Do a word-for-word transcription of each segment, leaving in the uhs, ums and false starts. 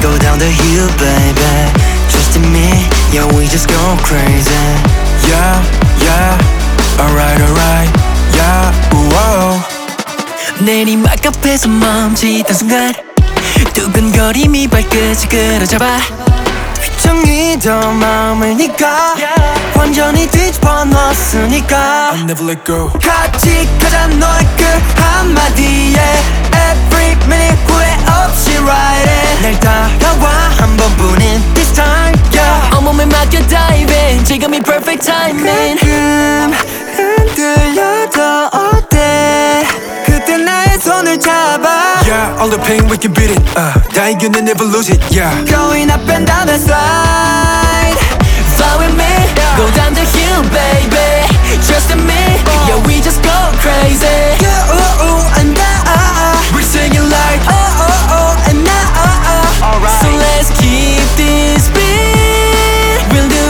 go down the hill, baby. Trust in me, yeah, we just go crazy. Yeah, yeah, alright, alright, yeah, 우와. 내리막 앞에서 멈칫한 순간 두근거림이 발끝을 끌어잡아 휘청이던 마음을 네가 완전히 뒤집어 놨으니까 I'll never let go. 같이 가자 너의 그 한마디에 Every minute 후회 없이 ride it 날 따라와 한 번뿐인 this time yeah. 온몸을 맡겨 diving 지금이 perfect timing 가끔 흔들려도 어때 그때 나의 손을 잡아 Yeah, all the pain we can beat it. Uh, 다 이겨내 never lose it. Yeah. Going up and down the slide Fly with me, go down the hill, baby. Trust in me, yeah, we just go crazy. Yeah, ooh, ooh, and ah, we're singing like oh, oh, oh, and ah, alright. So let's keep this beat. We'll do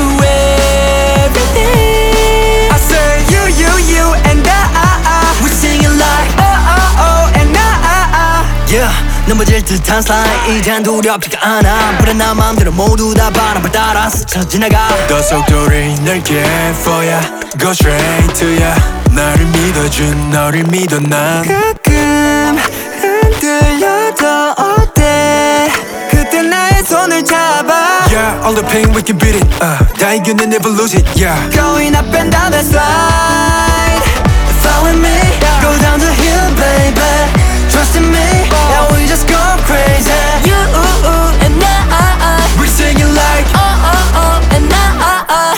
everything. I say you, you, you, and ah, we're singing like oh, oh, oh, and ah, yeah. 넘어질 듯한 slide 이젠 두렵지가 않아 불안한 마음들은 모두 다 바람을 따라 스쳐 지나가 더 속도를 넓게 for ya Go straight to ya 나를 믿어준 너를 믿어 난 가끔 흔들려도 어때 그때 나의 손을 잡아 Yeah, all the pain we can beat it. Uh, 다 이겨내 never lose it. Yeah. Going up and down the slide Fly with me, go down the hill, baby. Trust in me, yeah, we just go crazy. You and I, we're singing like oh, oh, oh, and I.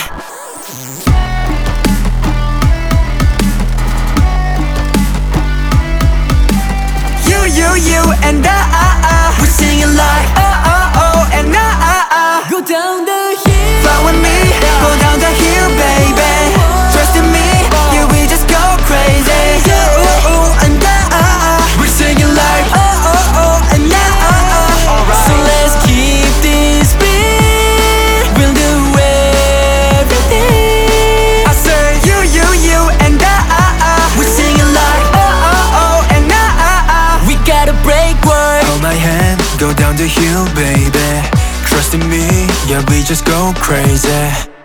You, you, you, and I, we're singing like oh, oh, oh, and I. Go down the hill. Fly with me, go down the hill, baby. Trust in me, yeah, we just go crazy. You and I, we're singing like oh, oh, oh, and I. So let's keep this beat. We'll do everything. I say you, you, you, and I, we're singing like oh, oh, oh, and I. We gotta break word. hold my hand, go down the hill, baby. Trust in me, yeah, we just go crazy.